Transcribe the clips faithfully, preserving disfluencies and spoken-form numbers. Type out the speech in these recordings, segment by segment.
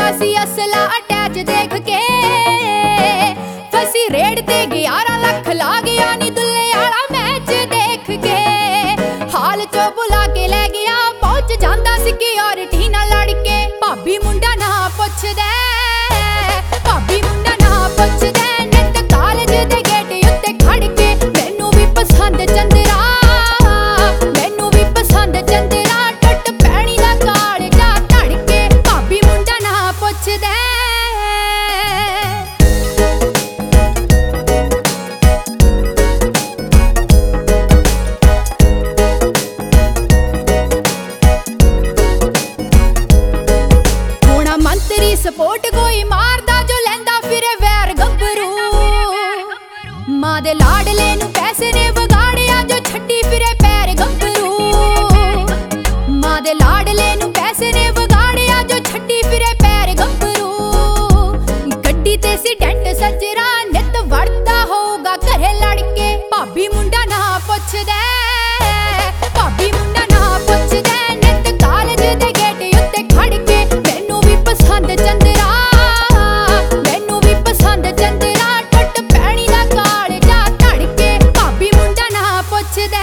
सी असला अटैच देख के फसी रेड ते ग्यारह लाख ला गया नी दुल्ले आला मैच देख के हाल चो बुला के ले गया पहुंच जांदा सिक्योरिटी नाल लड़ के भाभी मुंडा ना पुछदे भाभी मुंडा ना पुछदे नित कॉलेज दे गेट उत्ते खड़ के मैनू भी पसंद चंदरा मैनू भी पसंद चंदरा टट पैणी दा कालजा धड़ के भाभी मुंडा ना पुछदे सपोर्ट कोई मारदा जो लेंदा फिरे वैर गब्बरू मां दे लाडले नू पैसे ने वगाड़िया जो छड्डी फिरे पैर गब्बरू मां दे लाडले नू पैसे ने वगाड़िया जो छड्डी फिरे पैर गब्बरू गड्डी ते सी डेंट सजरा नित वड़दा होगा घरे लड़के भाभी मुंडा ना पुछदे भाभी मुंडा ना पुछदे नित कॉलेज दे गेट उत्ते खड़ के मैनू भी पसंद चंदरा मैनू भी पसंद चंदरा टट पैणी दा कालजा धड़ के भाभी मुंडा ना पुछदे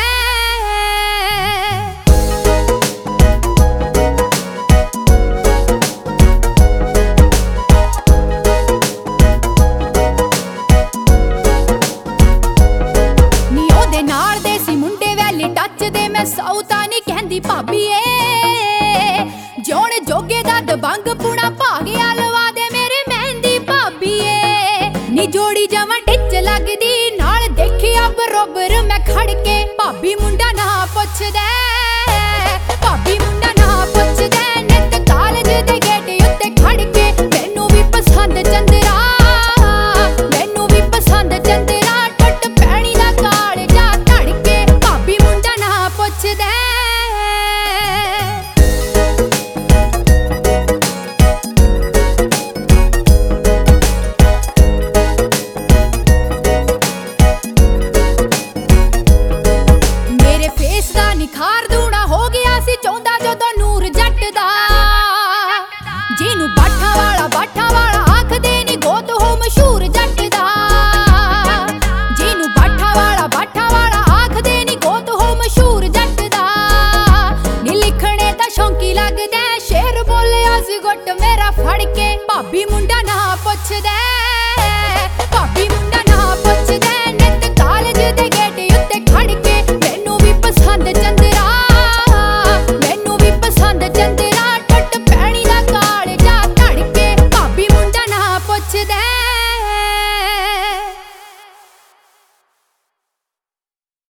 नी ओदे नाल दे सी मुंडे वैली टच दे मैं सौता नहीं कहंदी भाभी ए जोने जोगे दा दबंग पुणा भागिया लवा दे मेरे मेहंदी भाभी ए नी जोड़ी जावां टिच लगदी नाल देखिया बरोबर मैं खड़ के भाभी मुंडा ना पुछदे भाभी मुंडा ना पुछदे नित कॉलेज दे गेट उत्ते खड़ के मैनू भी पसंद चंदरा मैनू भी पसंद चंदरा टट पैणी दा कालजा धड़ के भाभी मुंडा ना पुछदे निखार दूना हो गया सी चौंदा जदों नूर जट दा जिनू बाठा वाला बाठा वाला आखदे नी गोत हो मशहूर जट दा जिनू बाठा वाला बाठा वाला आखदे नी गोत हो मशहूर जट दा नी लिखने दा शौंकी लगदे शेर बोलिया सी गुट मेरा फड़ के भाभी मुंडा ना पुछदे भाभी मुंडा ना पुछदे नित कॉलेज दे गेट उत्ते खड़ के मैनू भी पसंद चंदरा मैनू भी पसंद चंदरा टट पैणी दा कालजा धड़ के भाभी मुंडा ना पुछदे।